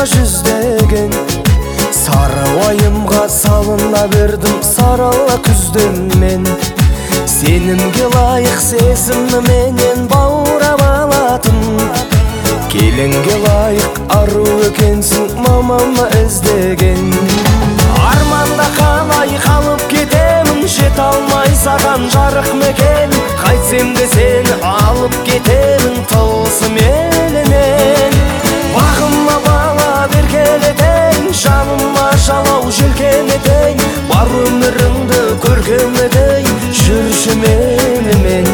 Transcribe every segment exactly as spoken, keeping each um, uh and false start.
жүздеген сары уайымға салына бердім сарала күзден мен. Сенімге лайық сезімні менен баурап алатын, келінге лайық ару екенсің мамама іздеген. Арманда қалай қалып кетемін, жет алмай саған жарық мекен. Қайтсем де сені алып кетемін тылсым елінен. Бағыма бала беркелетейін, жаныма жалау желкенетейін, бар өміріңді көркем етейін, жүрші менімен.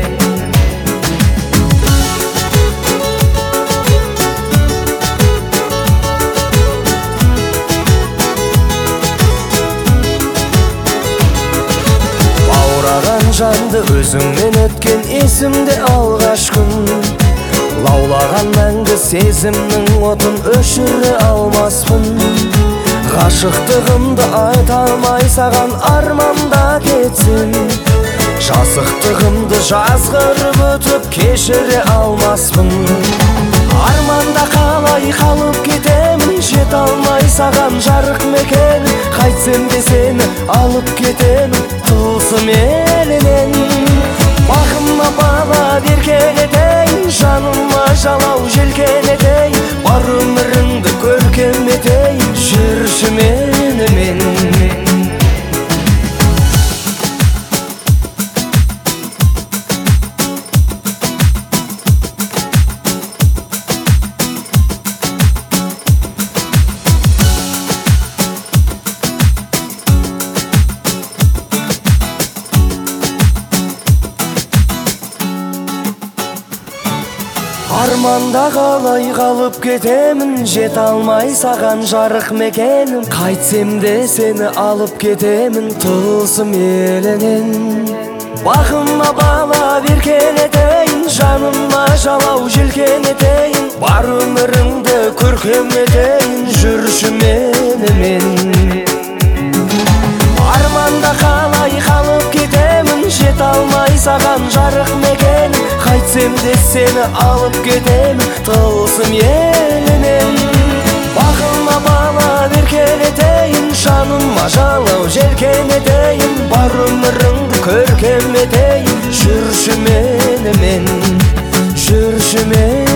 Жанды өзіңнен өткен есімде алғаш күн, лаулаған мәңгі сезімнің отын өшіре алмаспын. Ғашықтығымды айта алмай саған арманда кетсем, жазықтығымды жазғырып өтіп кешіре алмаспын. Арманда қалай қалып кетемін, жет алмай саған жарық мекен. Қайтсем де сені алып кетемін тылсым елінен. Бағыма бала беркелетейін, жаныма жалау желкенетейін, бар өміріңді көркем етейін, жүрші менімен. Арманда қалай қалып кетемін, жет алмай саған жарық мекенім. Қайтсем де сені алып кетемін тылсым елінен. Бағыма бала беркелетейін, жаныма жалау желкенетейін, бар өміріңді көркем етейін, жүрші менімен. Арманда қалай қалып кетемін, жет алмай саған жарық мекен. Қайтсем де сені алып кетемін тылсым елінен. Бағыма бала беркелетейін, жаныма жалау желкенетейін, бар өміріңді көркем етейін, жүрші менімен, жүрші менімен.